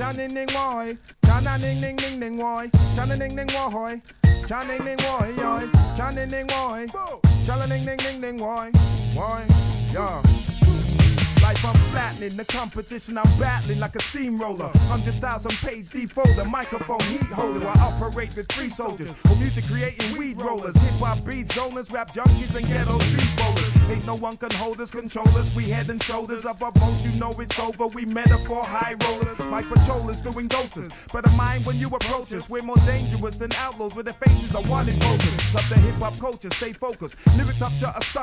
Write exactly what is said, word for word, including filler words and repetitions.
Johnny Ning Woy, Johnny Ning Ning Ning Ning Woy, Johnny Ning Ning Woy, Johnny Ning Woy, Yoy, Johnny Ning Woy, Johnny Ning Ning Ning Ning Woy, Woy, yeah. Life I'm flattening, the competition I'm battling like a steamroller. Hundred thousand page deep folder, microphone heat holder. I operate with three soldiers, for music creating weed rollers, hip hop beat zoners, rap junkies and ghetto street bowlers. Ain't no one can hold us, control us. We head and shoulders up above most, you know it's over. We metaphor high rollers, like patrollers doing doses. Better mind when you approach us. We're more dangerous than outlaws with their faces on wanted posters. Up the hip hop culture, stay focused. Lyric up, shut us up.